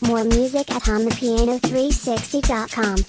More music at HumThePiano360.com.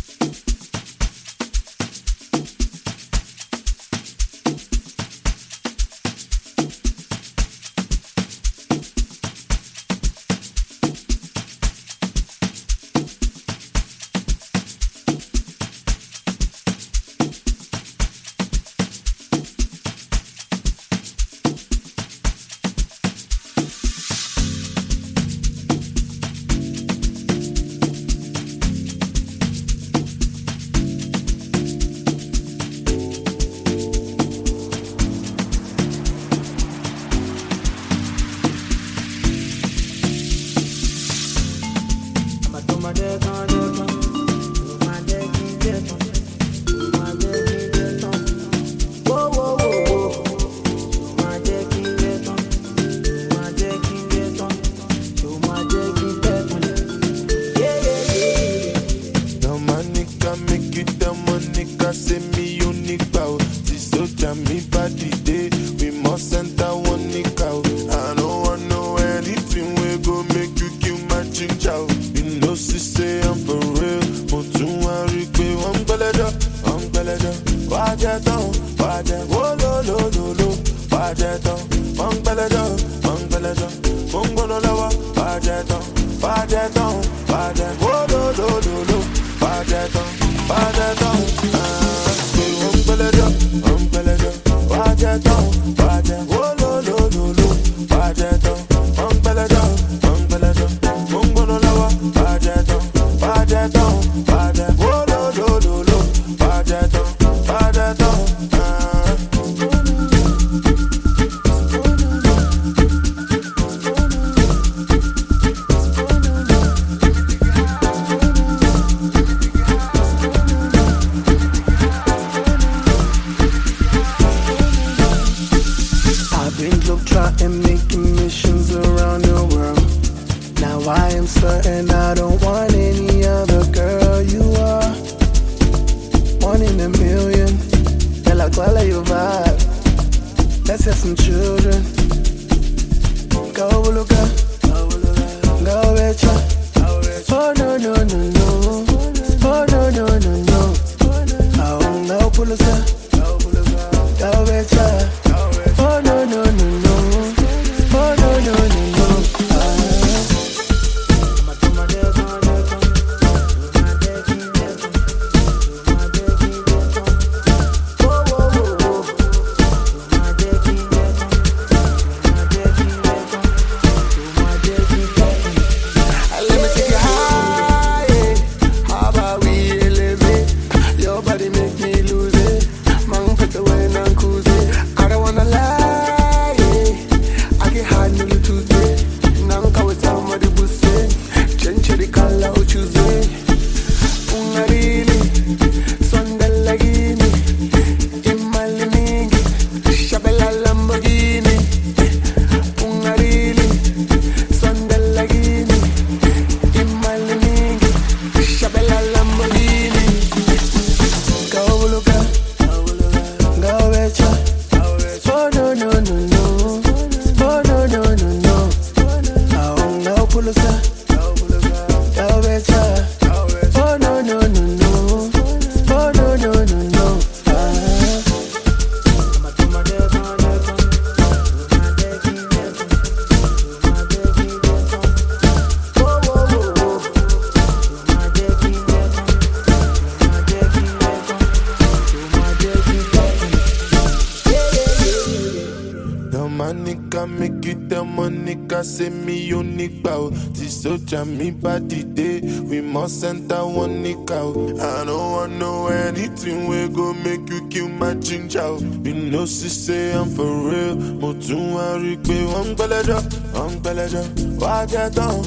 Me body day, we must enter one nick out. I don't want know anything we go make you kill my ginger. You know she say I'm for real. Mo tún wá rí pé wọ́n gbẹ́lẹ́jọ́. Wá jẹ́ tán,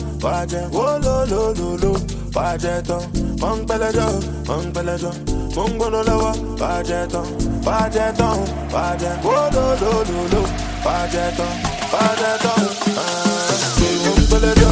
wó lo lo lo lo. Wá jẹ́ tán, wọ́n gbẹ́lẹ́jọ́. Mo ń gbóná lọ́wọ́, wá jẹ́ tán, wó lo lo lo lo. Wá jẹ́ tán, pé wọ́n gbẹ́lẹ́jọ́.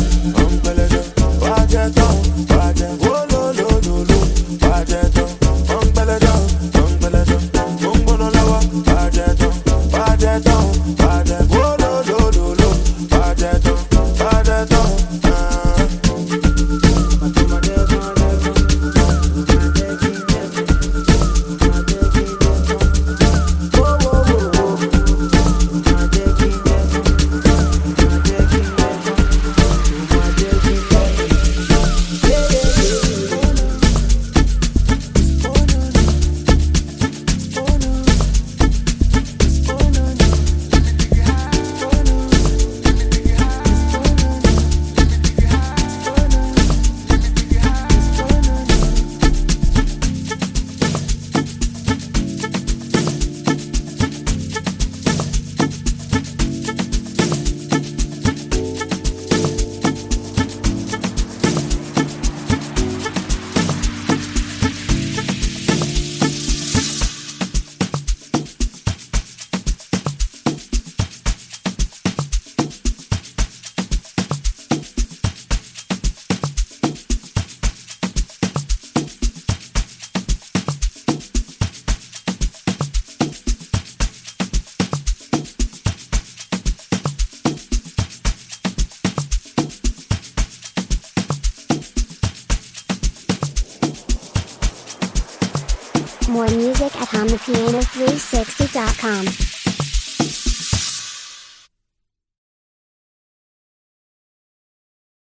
More music at HondaPiano360.com.